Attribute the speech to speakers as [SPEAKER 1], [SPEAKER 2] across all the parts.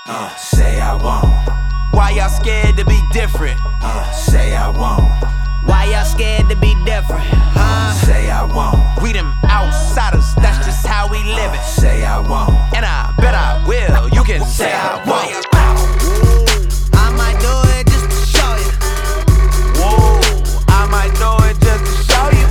[SPEAKER 1] Say I won't.
[SPEAKER 2] Why y'all scared to be different?
[SPEAKER 1] Say I won't.
[SPEAKER 3] Why y'all scared to be different?
[SPEAKER 1] Say I won't.
[SPEAKER 2] We them outsiders, that's just how we live it.
[SPEAKER 1] Say I won't.
[SPEAKER 2] And I bet I will, you can say I won't.
[SPEAKER 3] I might do it just to show you.
[SPEAKER 2] Whoa, I might do it just to show you.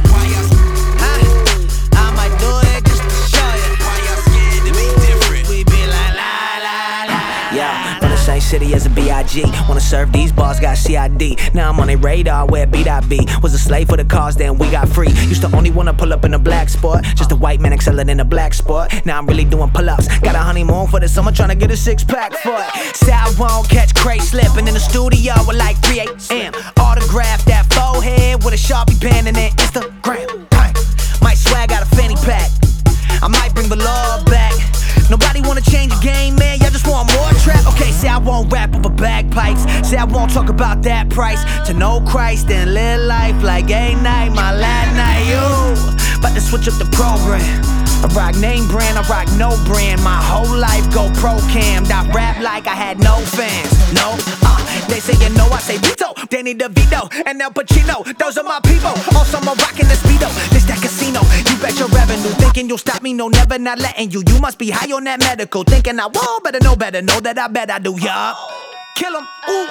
[SPEAKER 3] I might do it just to show you.
[SPEAKER 2] Why y'all scared to be different?
[SPEAKER 3] We be like la la la.
[SPEAKER 4] Yeah, from the same city as a B.I.G. Wanna serve these bars, got CID. Now I'm on a radar where B.I.B. Was a slave for the cause, then we got free. Used to only wanna pull up in a black sport. Just a white man excelling in a black sport. Now I'm really doing pull-ups. Got a honeymoon for the summer, tryna get a six-pack for it. Say I won't catch Cray slipping in the studio at like 3 a.m. Autograph that forehead with a Sharpie pen and then Instagram. Bang. Might swag out a fanny pack. I might bring the law back. Nobody wanna change the game, man. Y'all just want more trap. Okay, say I won't rap over bagpipes. Say I won't talk about that price. To know Christ and live life like a night, my last night. You about to switch up the program. I rock name brand, I rock no brand. My whole life go pro cammed. I rap like I had no fans. No, they say you know, I say veto. Danny DeVito and El Pacino, those are my people. Also, I'm rocking the speedo. This that casino, you bet your revenue. Thinking you'll stop me, no, never, not letting you. You must be high on that medical. Thinking I won't, better know that I bet I do, yup. Kill 'em, ooh.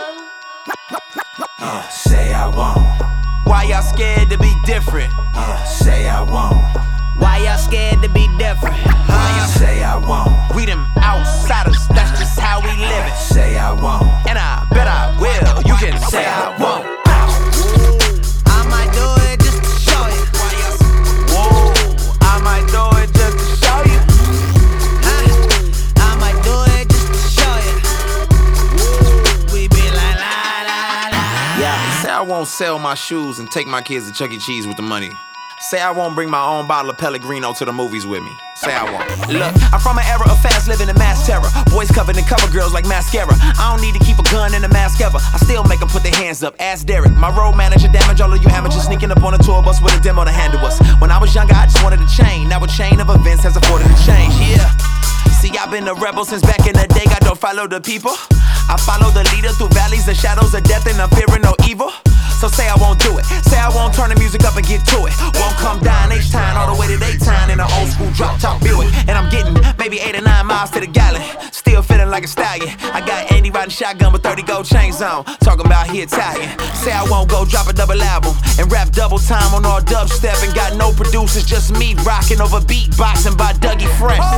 [SPEAKER 1] Say I won't.
[SPEAKER 2] Why y'all scared to be different?
[SPEAKER 1] Say I won't.
[SPEAKER 3] Why y'all scared to be different?
[SPEAKER 1] Say I won't.
[SPEAKER 2] We them outsiders, that's just how we live it.
[SPEAKER 1] Say I won't.
[SPEAKER 2] And I bet I will, you can say I won't.
[SPEAKER 3] I might do it just to show you.
[SPEAKER 2] Whoa, I might do it just to show you.
[SPEAKER 3] I might do it just to show you. We be like la la la.
[SPEAKER 4] Yeah.
[SPEAKER 2] Say I won't sell my shoes and take my kids to Chuck E. Cheese with the money. Say I won't bring my own bottle of Pellegrino to the movies with me. Say I won't. Look, I'm from an era of fast living and mass terror. Boys covered in cover girls like mascara. I don't need to keep a gun in a mask ever. I still make them put their hands up. Ask Derek. My road manager damage all of you amateurs sneaking up on a tour bus with a demo to handle us. When I was younger, I just wanted a chain. Now a chain of events has afforded a change. Yeah. See, I've been a rebel since back in the day. I don't follow the people. I follow the leader through valleys and shadows of death, and I'm fearing no evil. So say I won't do it. Say I won't turn the music up and get to it. Won't come down H-Town all the way to Daytime in an old school drop top Buick. And I'm getting maybe 8 or 9 miles to the gallon. Still feeling like a stallion. I got Andy riding shotgun with 30 gold chains on. Talking about he Italian. Say I won't go drop a double album and rap double time on all dubstep. And got no producers, just me rocking over beatboxing by Dougie Fresh.